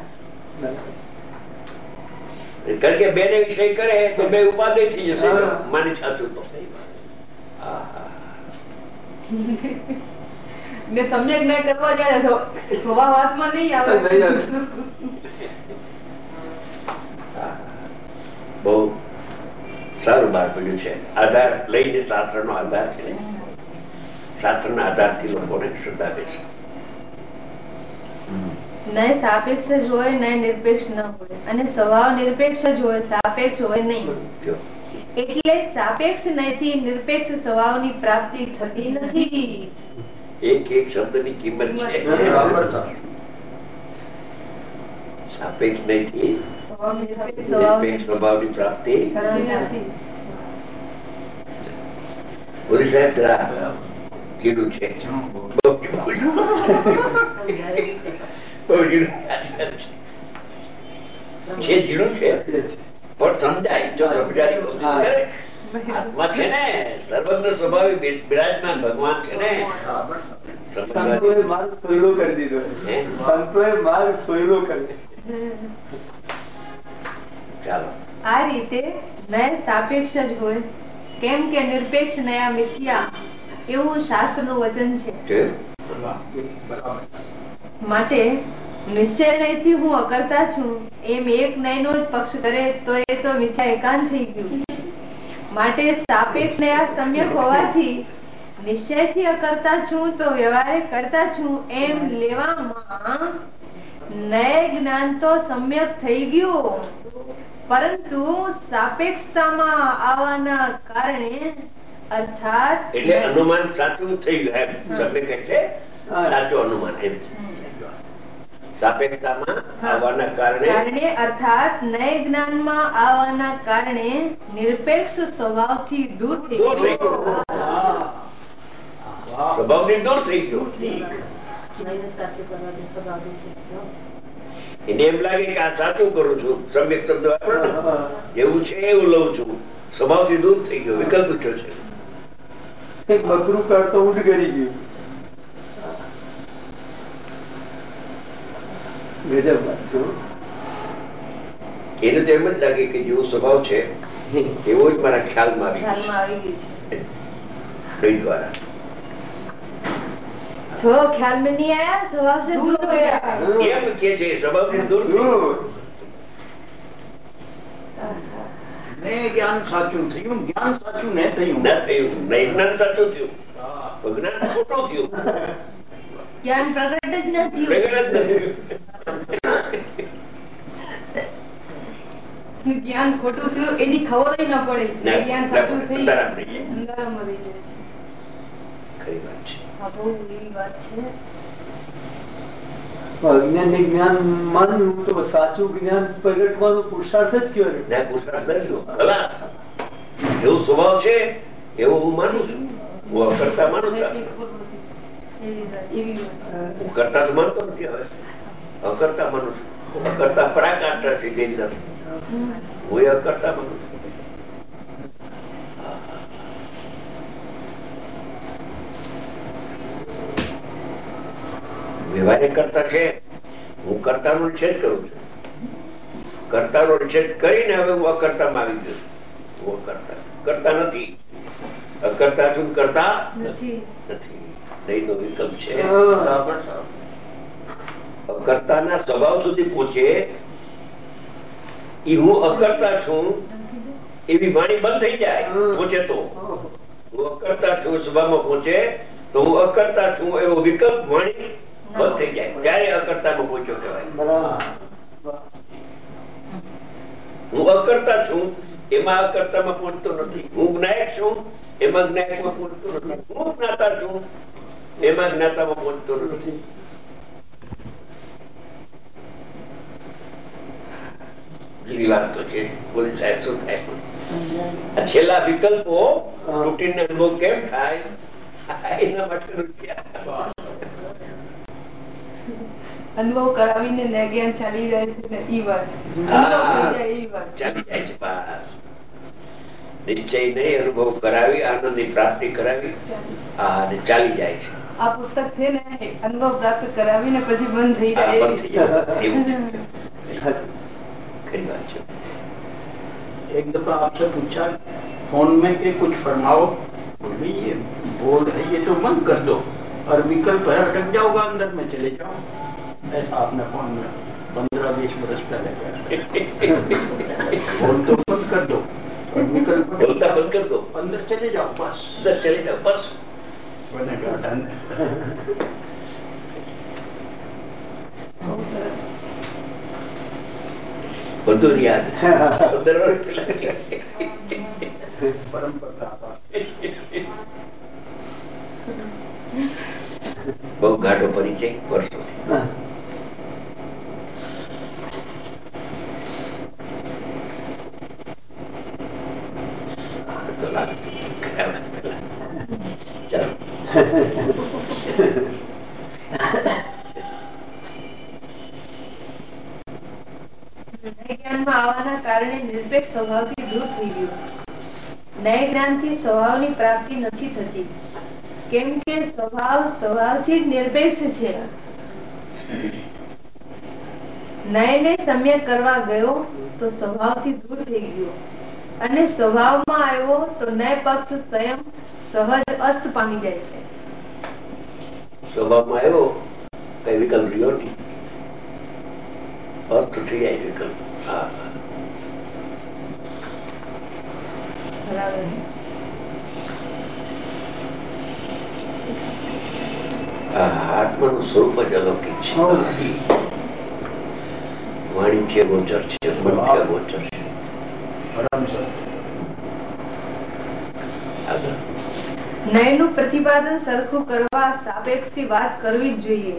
કારણ કે બેને વિષય કરે તો બે ઉપાધિ થઈ જશે માની સાચું તો. ને સમ્યક ન કરવા જાય તો સ્વભાવ હાથમાં નહીં આવે. બહુ સારું બહાર પડ્યું છે. આધાર લઈને શાસ્ત્રનો આધાર છે. શાસ્ત્રના આધારથી લોકોને શ્રદ્ધા બેસે. ન્યાય સાપેક્ષ જ હોય, ન્યાય નિરપેક્ષ ન હોય અને સ્વભાવ નિરપેક્ષ જ હોય, સાપેક્ષ હોય નહીં. એટલે સાપેક્ષ ન્યાયથી નિરપેક્ષ સ્વભાવની પ્રાપ્તિ થતી નથી. એક એક શબ્દની કિંમત છે. સાપેક્ષ નહીંથી નિરપેક્ષ સ્વભાવની પ્રાપ્તિ બોલી સાહેબ જરા કીધું છે. બહુ કીધું છે, જીણું છે પણ સમજાય જો સમજાય આત્મા છે ને સર્વજ્ઞ સ્વભાવી બિરાજમાન ભગવાન છે ને. સંતોએ માર્ગ સોયલો કરી દીધો. સંતોએ માર્ગ સોયલો કરી. ચાલો આ રીતે ન્યાય સાપેક્ષ જ હોય, કેમ કે નિરપેક્ષ ન્યાય મિથ્યા એવું શાસ્ત્રનું વચન છે. માટે નિશ્ચય નહીંથી હું અકર્તા છું એમ એક ન્યાયનો જ પક્ષ કરે તો એ તો મિથ્યા એકાંત થઈ ગયું. માટે સાપેક્ષ ન્યાય સમ્યક હોવાથી નિશ્ચયથી અકર્તા છું તો વ્યવહારે કરતા છું એમ લેવામાં ન્યાય જ્ઞાન તો સમ્યક થઈ ગયું પરંતુ સાપેક્ષતામાં આવવાના કારણે અર્થાત એટલે અનુમાન સાચું થઈ ગયું એમ તમને કહે છે, સાચું અનુમાન એમ સાપેક્ષતામાં આવવાના કારણે અર્થાત નય જ્ઞાનમાં આવવાના કારણે નિરપેક્ષ સ્વભાવથી દૂર થઈ ગયો. સ્વભાવથી દૂર થઈ ગયો. એને એમ લાગે કે આ સાચું કરું છું, સમ્યક શબ્દ વાપરો ને, એવું છે એવું લઉં છું, સ્વભાવથી દૂર થઈ ગયો, વિકલ્પ ઉઠ્યો છે. એક બકરું કરતો ઊંટ કરી ગયું. ગજબ વાત છે. એને તો એમ જ લાગે કે જેવો સ્વભાવ છે એવો જ મારા ખ્યાલમાં આવી ગયું છે દ્વારા. जो ख्याल में नहीं आया स्वभाव से दूर हो गया. એમ કે છે સ્વભાવથી દૂર થયું. ને જ્ઞાન સાચું થયું, જ્ઞાન સાચું ન થયું. ન થયું, નહીં જ્ઞાન સાચું થયું, જ્ઞાન ખોટું થયું. જ્ઞાન પ્રગટ જ નથી પ્રગટ જ નથી. જ્ઞાન ખોટું થયું એની ખબર ન પડે, જ્ઞાન સાચું થઈ અંધારામાં રહી જાય છે. ખરી વાત છે. આ બહુ એવી વાત છે. અજ્ઞાની જ્ઞાન માન્યું તો સાચું જ્ઞાન પ્રગટવાનો પુરુષાર્થ જ કહેવાય. ના પુરુષાર્થ નહીં, કલા જેવો સ્વભાવ છે એવો હું માનું છું, હું અકર્તા માનું છું. હું કરતા તો માનતો નથી, હવે અકર્તા માનું છું. અકર્તા પરાકાષ્ઠા છે જે અંદર, હું એ અકર્તા માનું છું. વ્યવહારે કરતા છે, હું કર્તાનો નિષેધ કરું છું. કર્તાનો નિષેધ કરીને હવે હું અકર્તામાં આવી ગયો છું. હું અકર્તા કરતા નથી, અકર્તા છું, કરતા નથી. દહીંનો વિકલ્પ છે. અકર્તાના સ્વભાવ સુધી પહોંચે એ હું અકર્તા છું એવી વાણી બંધ થઈ જાય. પહોંચે તો હું અકર્તા છું સ્વભાવમાં પહોંચે તો હું અકર્તા છું એવો વિકલ્પ વાણી બંધ થઈ જાય, ત્યારે અકર્તામાં પહોંચ્યો કહેવાય. હું અકર્તા છું એમાં અકર્તામાં પહોંચતો નથી. હું જ્ઞાયક છું એમાં જ્ઞાયકમાં પહોંચતો નથી. હું જ્ઞાતા છું એમાં જ્ઞાતામાં પહોંચતો નથી. એવી વાત તો છે. પોલીસ સાહેબ શું થાય, છેલ્લા વિકલ્પો તૂટીને અનુભવ કેમ થાય એના માટે અનુભવ કરાવીને જ્ઞાન ચાલી જાય છે. ઈ વાત ચાલી જાય છે. નિશ્ચય નહીં, અનુભવ કરાવી, આનંદની પ્રાપ્તિ કરાવી, હા ચાલી જાય છે. આ પુસ્તક છે ને અનુભવ પ્રાપ્ત કરાવીને પછી બંધ થઈ જાય. एक दफा आपसे पूछा फोन में कि कुछ फरमाओ, बोले ये बोर्ड है ये तो बंद कर दो और विकल्प है अटक जाओगा, अंदर में चले जाओ. ऐसा आपने फोन में पंद्रह बीस बरस पहले बोल तो बंद कर दो और विकल्प बोलता बंद कर दो, अंदर चले जाओ, बस अंदर चले जाओ बस. बनेगा डन. બધું યાદ પરંપરા બહુ ગાઢો પરિચય વર્ષોથી. જ્ઞાનમાં આવવાના કારણે નિરપેક્ષ સ્વભાવથી દૂર થઈ ગયું. ન્યાય જ્ઞાનથી સ્વભાવની પ્રાપ્તિ નથી થતી, કેમ કે સ્વભાવ સ્વભાવથી જ નિરપેક્ષ છે. ન્યાયને સમ્યક કરવા ગયો તો સ્વભાવથી દૂર થઈ ગયો અને સ્વભાવમાં આવ્યો તો ન્યાય પક્ષ સ્વયં સહજ અસ્ત પામી જાય છે. સ્વભાવમાં આવ્યો કઈ વિકલ્પ રહ્યો નહીં, અર્થ થઈ જાય વિકલ્પ. હા આત્માનું સ્વરૂપ જ અલૌકિક છે. વાણીથી ગોચર છે, મનથી ગોચર છે. નયનું પ્રતિપાદન સરખું કરવા સાપેક્ષી વાત કરવી જ જોઈએ.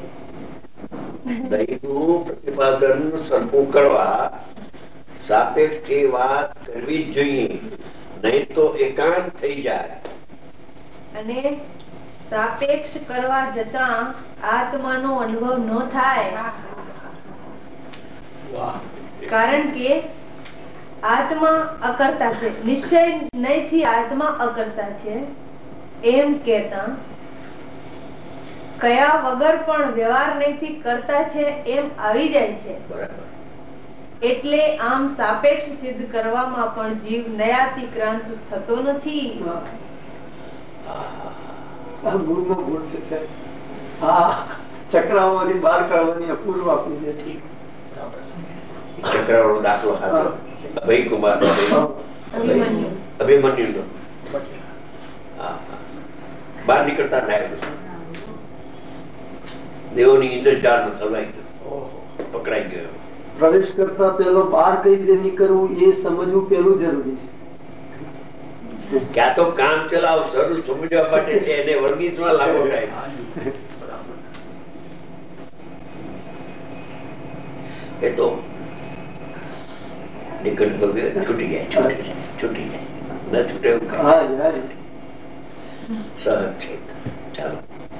નયનું પ્રતિપાદન સરખું કરવા સાપેક્ષી વાત કરવી જ જોઈએ, નહીં તો એકાંત થઈ જાય. અને સાપેક્ષ કરવા જતા આત્માનો અનુભવ ન થાય, કારણ કે આત્મા અકર્તા છે. નિશ્ચય નહીંથી આત્મા અકર્તા છે એમ કહેતા કયા વગર પણ વ્યવહાર નહીંથી કરતા છે એમ આવી જાય છે. એટલે આમ સાપેક્ષ સિદ્ધ કરવામાં પણ જીવ નયાતિક્રાંત થતો નથી. ગુરુમાં ભૂલ છે સાહેબ. હા, ચક્રાઓમાંથી બહાર કાઢવાની અપૂર્વ આપી છે. ચક્રાઓનો દાખલો આપ્યો અભય કુમાર અભિમન્યુ અભિમન્યુ બહાર નીકળતા થાય, દેવોની ઇન્દ્રજાળ નો સલવાઈ ગયો, પકડાઈ ગયો. પ્રવેશ કરતા પેલો બહાર કઈ રીતે નીકળવું એ સમજવું પેલું જરૂરી છે. ક્યાં તો કામ ચલાવ શરૂ સમજવા માટે છે, એને વર્ગીસમાં લાગો થાય. એ તો નીકળ છૂટી જાય, છૂટી જાય, છૂટી જાય, ન છૂટે એવું સહજ છે. ચાલો.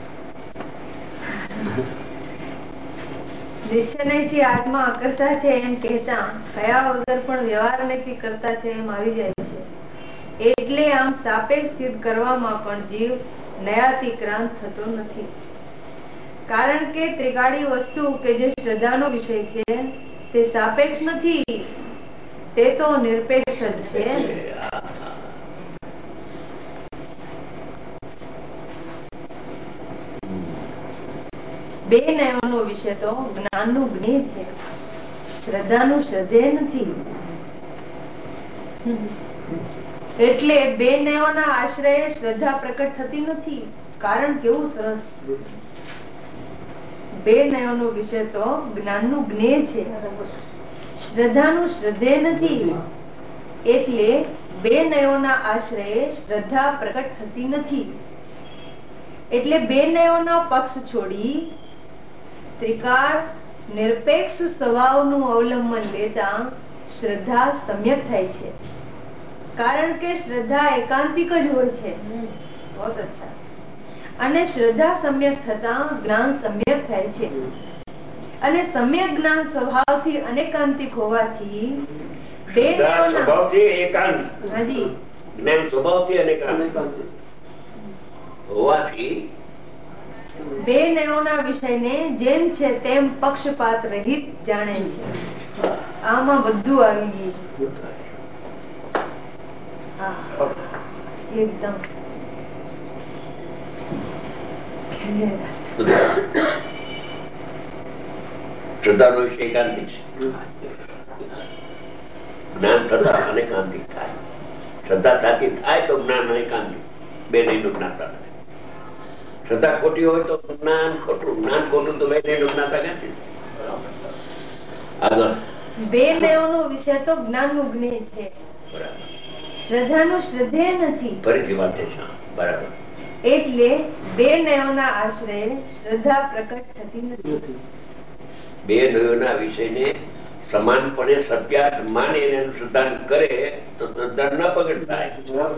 નિશ્ચયથી આત્મા અકર્તા છે એમ કહેતા કયા વગર પણ વ્યવહાર નથી કરતા છે એમ આવી જાય છે. એટલે આમ સાપેક્ષ સિદ્ધ કરવામાં પણ જીવ નયાતિક્રાંત થતો નથી, કારણ કે ત્રિકાળી વસ્તુ કે જે શ્રદ્ધાનો વિષય છે તે સાપેક્ષ નથી, તે તો નિરપેક્ષ જ છે. બે નયનો વિષય તો જ્ઞાનનું જ્ઞેય છે, શ્રદ્ધાનું શ્રદ્ધેય નથી. એટલે બે નયોના આશ્રયે શ્રદ્ધા પ્રકટ થતી નથી. કારણ કેવું સરસ. બે નયોનો વિષય તો જ્ઞાનનું જ્ઞેય છે, શ્રદ્ધાનું શ્રદ્ધેય નથી. એટલે બે નયોના આશ્રયે શ્રદ્ધા પ્રકટ થતી નથી. એટલે બે નયોના પક્ષ છોડી ત્રિકાળ નિરપેક્ષ સ્વભાવનું અવલંબન લેતા શ્રદ્ધા સમ્યક થાય છે, કારણ કે શ્રદ્ધા એકાંતિક જ હોય છે. બહુત અચ્છા. અને શ્રદ્ધા સમ્યક થતા જ્ઞાન સમ્યક થાય છે, અને સમ્યક જ્ઞાન સ્વભાવથી અનેકાંતિક હોવાથી બે નયોના સ્વભાવથી એકાંત, હાજી જ્ઞાન સ્વભાવથી અનેકાંત હોવાથી બે નયોના વિષયને જેમ છે તેમ પક્ષપાત રહિત જાણે છે. આમાં બધું આવી ગયું. હા, એકદમ શ્રદ્ધાનો વિષય એકાંતિક છે, જ્ઞાન થતા અનેકાંતિક થાય. શ્રદ્ધા સાચી થાય તો જ્ઞાન અનેકાંતિક, બે નયનું જ્ઞાતા થાય. શ્રદ્ધા ખોટી હોય તો જ્ઞાન ખોટું, જ્ઞાન ખોટું તો બે નયનું જ્ઞાતા ક્યાંથી? આગળ બે નયોનો વિષય તો જ્ઞાનનું જ્ઞેય છે, શ્રદ્ધાનું શ્રદ્ધેય નથી. ફરીથી વાત છે. બરાબર. એટલે બે નયોના આશ્રયે શ્રદ્ધા પ્રકટ થતી નથી. બે નયોના વિષયને સમાનપણે સત્યાર્થ માને એને અનુસંધાન કરે તો શ્રદ્ધા ન પ્રગટ થાય.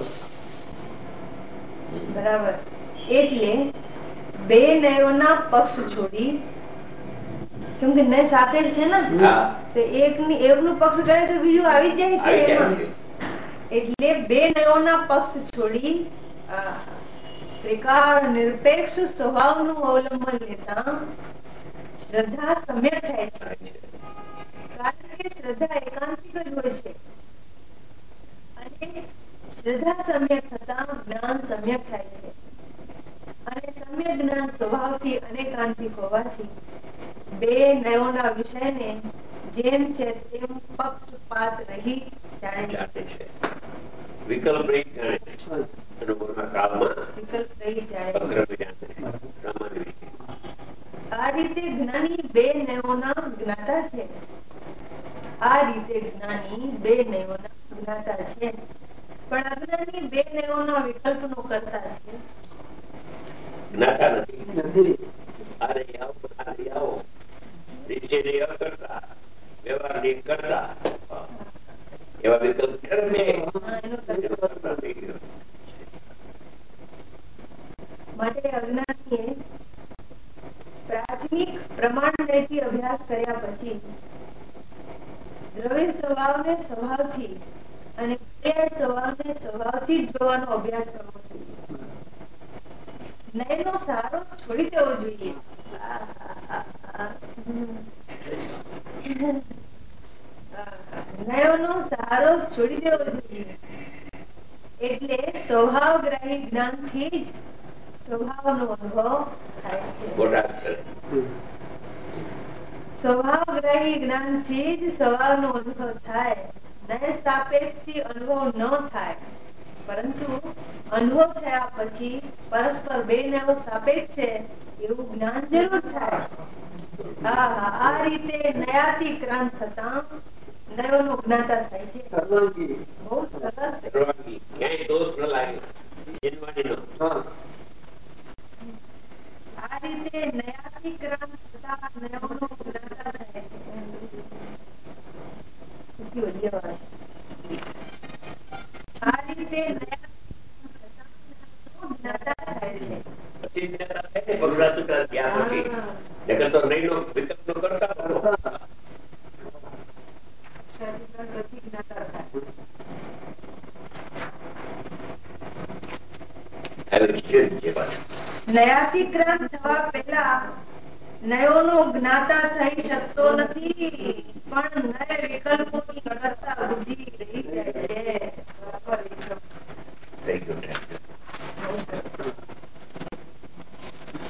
બરાબર. એટલે બે નયોના પક્ષ છોડી, કેમ કે નય સાપેક્ષ છે ને, તો એકની એકનું પક્ષ કરે તો બીજું આવી જાય છે એમાં. એટલે બે નયોના પક્ષ છોડી ત્રિકાળ નિરપેક્ષ સ્વભાવનું અવલંબન લેતા શ્રદ્ધા સમ્યક થાય છે, કારણ કે શ્રદ્ધા એકાંતિક જ હોય છે, અને શ્રદ્ધા સમ્યક થતા જ્ઞાન સમ્યક થાય છે, અને સમ્યક જ્ઞાન સ્વભાવથી અનેકાંતિક હોવાથી બે નયોના વિષયને જેમ છે તેમ પક્ષપાત રહિત જાણે છે. વિકલ્પ રહિત જાણે છે. અનુભવના કાળમાં વિકલ્પ રહિત જાણે છે. અગ્રમી જાણે છે. સામાન્ય રીતે આ રીતે જ્ઞાની બે નયોના જ્ઞાતા છે. આ રીતે જ્ઞાની બે નયોના જ્ઞાતા છે, પણ અજ્ઞાની બે નયોના વિકલ્પનો કરતા છે. જ્ઞાતા નથી. આરે આવો આરે આવો નીચે નહીં કરતા વ્યવહાર નહીં કરતા એવા વિકલ્પ માટે અજ્ઞાનીએ પ્રાથમિક પ્રમાણથી અભ્યાસ કર્યા પછી દ્રવ્ય સ્વભાવને સ્વભાવથી અને ક્રિયા સ્વભાવને સ્વભાવથી જ જોવાનો અભ્યાસ કરવો જોઈએ. નયનો સહારો છોડી દેવો જોઈએ. નયનો સહારો છોડી દેવો જોઈએ એટલે સ્વભાવગ્રાહી જ્ઞાનથી જ સ્વભાવનો અનુભવ થાય છે. સ્વભાવગ્રાહી જ્ઞાનથી જ સ્વભાવનો અનુભવ થાય. નય સાપેક્ષથી અનુભવ ન થાય, પરંતુ અનુભવ થયા પછી પરસ્પર બે નયો સાપેક્ષ છે એવું જ્ઞાન જરૂર થાય. હા, આ રીતે નયાતિક્રાંત થતા નયોનો જ્ઞાતા થાય છે. બહુ સરસ. ક્યાંય દોષ ન લાગે. આ રીતે નયાતિક્રાંત થતા નયોનો જ્ઞાતા થાય છે. આ રીતે જ્ઞાતા થાય છે. પછી જ્ઞાતા થાય ને પુરુષાર્થ ત્યાં પછી નકર તો નયનો વિકલ્પ તો કરતા હતો. નયાતિક્રાંત થવા પહેલા નયોનો જ્ઞાતા થઈ શકતો નથી, પણ નય વિકલ્પોની કરતા બુદ્ધિ રહી જાય છે.